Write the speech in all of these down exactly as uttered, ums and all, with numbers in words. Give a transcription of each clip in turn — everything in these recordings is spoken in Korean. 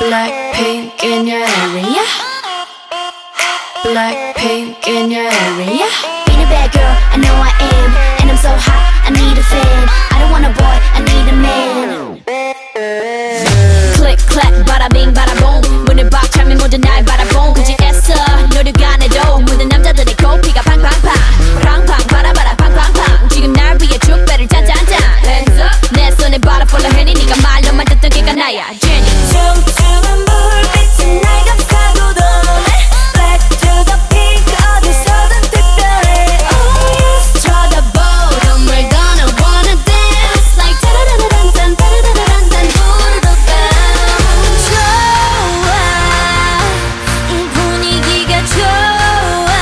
Blackpink in your area. Blackpink in your area. Being a bad girl, I know I am. And I'm so hot, I need a fan. I don't want a boy, I need a man. Click, clack, bada bing, bada boom. 문을 박차면 모두 날 바라본 굳이 애써 노력 안 해도 모든 남자들의 코피가 팡팡팡 팡팡 바라바라 팡팡팡 지금 날 위해 축배를 짠짠짠 Hands up 내 손에 바라 follow 해니 네가 말로만 듣던 걔가 나야 Jenny 퉁퉁한 불빛은 날 감싸고 도네 Black to the pink 어디서든 특별해 Oh yes 쳐다보 정말 gonna wanna dance Like 따라라란딴 따라라란딴 후루룩 좋아 이 분위기가 좋아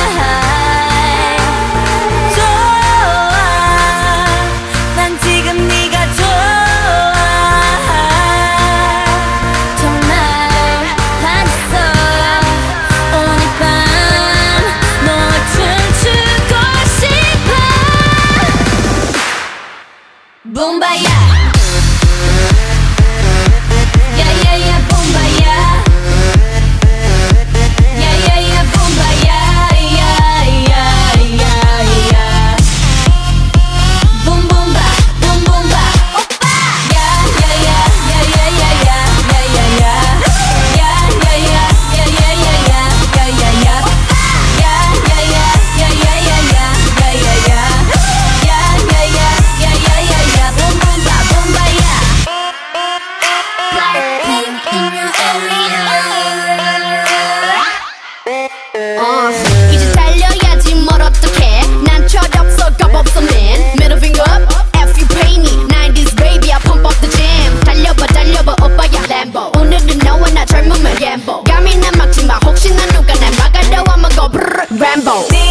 좋아 난 지금 네가 좋아 정말 반했어 오늘 밤 너와 춤추고 싶어 붐바야 Yeah, yeah, yeah, 붐바야 Yeah, yeah, yeah, 붐바야 Yeah, yeah, yeah, yeah Boom, boom, ba, boom, boom, ba 오빠 Yeah, yeah, yeah, yeah, yeah, yeah, yeah Yeah, yeah, yeah Yeah, yeah, yeah, yeah, yeah, yeah, yeah Yeah, yeah, yeah Yeah, yeah, yeah, yeah, yeah, yeah, yeah Yeah, yeah, yeah Yeah, yeah, yeah, yeah, yeah, yeah, yeah Boom, boom, ba, 붐바야 Blackpink in your area 어, 이제 달려야지 뭘 어떡해 난 철없어 겁없어 man Middle finger up F you pay me nineties baby I pump up the jam 달려봐 달려봐 오빠야 Lambo 오늘은 너와 나 젊음을 gamble 감히 난 막지마 혹시나 누가 날 막아도 I'ma go brrr Rambo